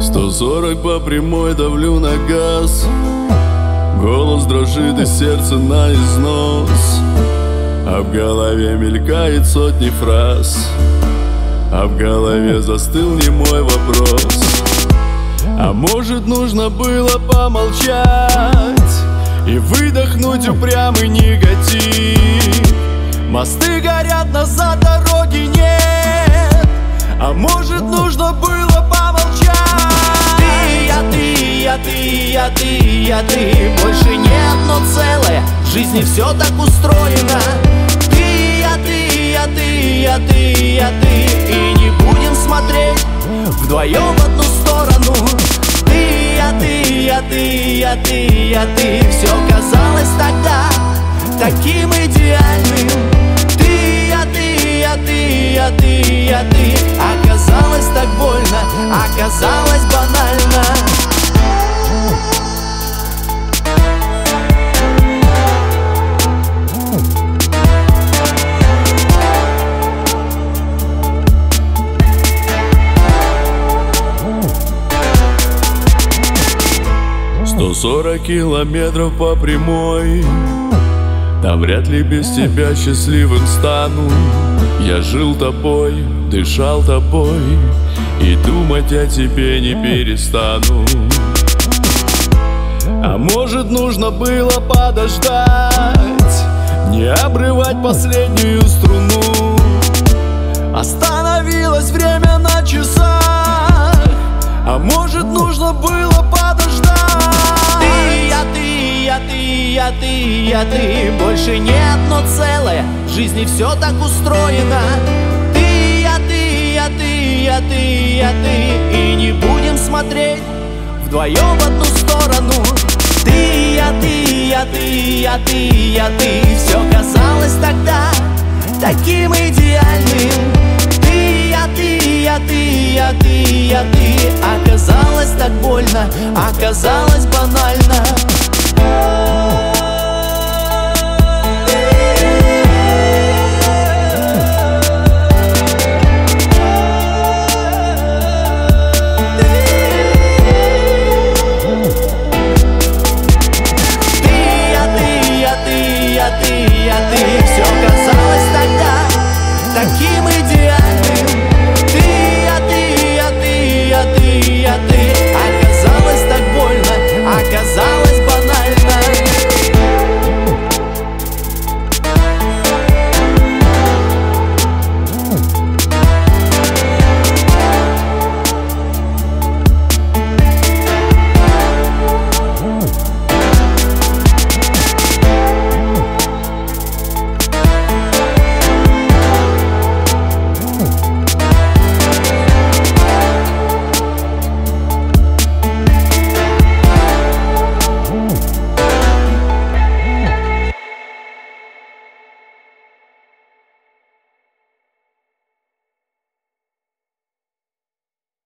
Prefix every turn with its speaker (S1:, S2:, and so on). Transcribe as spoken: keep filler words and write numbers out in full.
S1: Сто сорок по прямой, давлю на газ. Голос дрожит и сердце на износ. А в голове мелькает сотни фраз. А в голове застыл немой вопрос: а может, нужно было помолчать и выдохнуть упрямый негатив? Мосты горят, назад дороги нет. А может, нужно было помолчать? Ты, я, ты, я, ты, я, ты, я, ты. Больше не одно целое, в жизни все так устроено. Ты, я, ты, я, ты, я, ты, я, ты. И не будем смотреть вдвоем в одну сторону. Ты, я, ты, я, ты, я, ты, я, ты. Все казалось тогда таким идеальным. Ты, я, ты, я, ты, я, ты, я, ты. Оказалось так больно, оказалось банально. Сто сорок километров по прямой, там вряд ли без тебя счастливым стану. Я жил тобой, дышал тобой, и думать о тебе не перестану. А может, нужно было подождать, не обрывать последнюю струну? Остановилось время на часах. А может, нужно было подождать? Ты, я, ты, я, ты, я, ты, я, ты. Больше не одно целое, в жизни все так устроено. Ты, я, ты, я, ты, я, ты, я, ты. И не будем смотреть вдвоем в одну сторону. Ты, я, ты, я, ты, я, ты, я, ты. Все казалось тогда таким идеальным. Ты, я, ты, я, ты, я, ты, я, ты. Оказалось так больно, оказалось банально.